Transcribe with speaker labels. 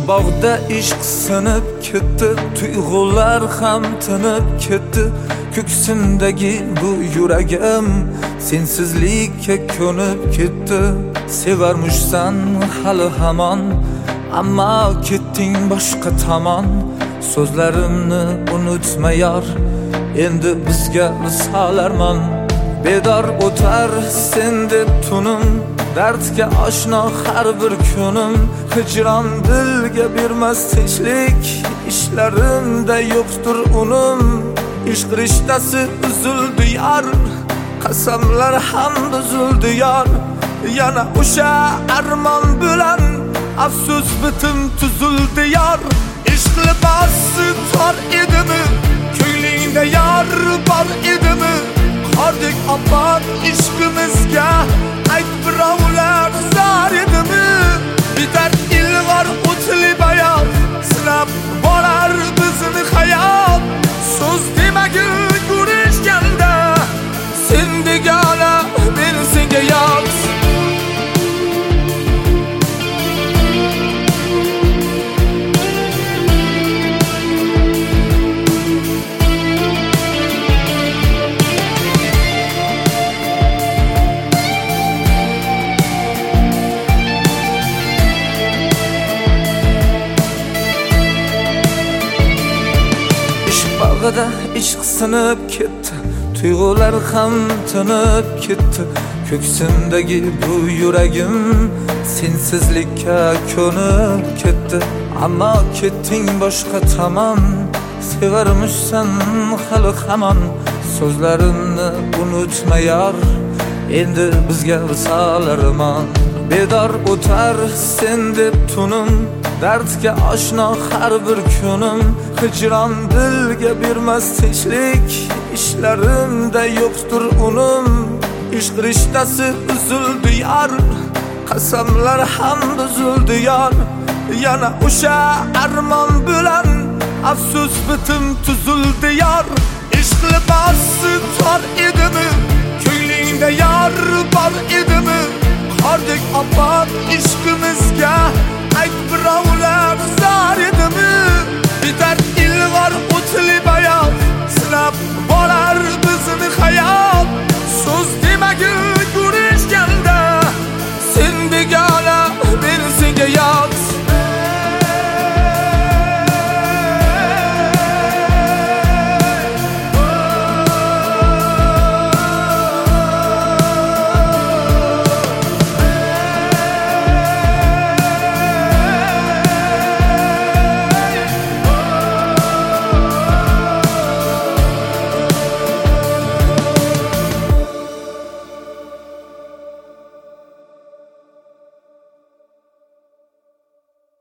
Speaker 1: bog'da ishq sinib ketdi, tuyg'ular ham tinib ketdi. Ko'ksimdagi bu yuragim sensizlikka ko'nib ketdi. Sevarmishsan hali hamon, ammo ketding boshqa tomon. So'zlarimni unutma yor, endi bizga visol armon. Bedor o'tar sen deb tunim, dardga oshno har bir kunim. Hijron dilga bermas tinchlik, ishlarimda yo'qdir unum. Ishq rishtasi uzildi yor, qasamlar ham buzildi yor. Yana o'sha armon bilan afsus bitim tuzildi yor. Ishq libosi tor edimi, ko'nglingda yor bor edimi? Qordek oppoq ishqimizga ayt birovlar zor edimi? Bitar ilg'or o'tli bayon, sinab borar bizni hayot. So'z demagin ko'rishganda, sen begona men senga yot. Bog'da ishq sinib ketdi, tuyg'ular ham tinib ketdi. Ko'ksimdagi bu yuragim sensizlikka ko'nib ketdi. Ammo ketding boshqa tomon, sevarmishsan hali hamon. So'zlarimni unutma yor, endi bizga visol armon. Bedor o'tar sen deb tunim, dardga oshno har bir kunim. Hijron dilga bermas tinchlik, ishlarimda yo'qdir unum. Ishq rishtasi uzildi yor, qasamlar ham buzildi yor. Yana o'sha armon bilan afsus bitim tuzildi yor. Ishq libosi tor edimi, ko'nglingda yor bor edimi? Qordek oppoq ishqimizga ayt birovlar zor edimi? Bitar ilg'or o'tli bayon, sinab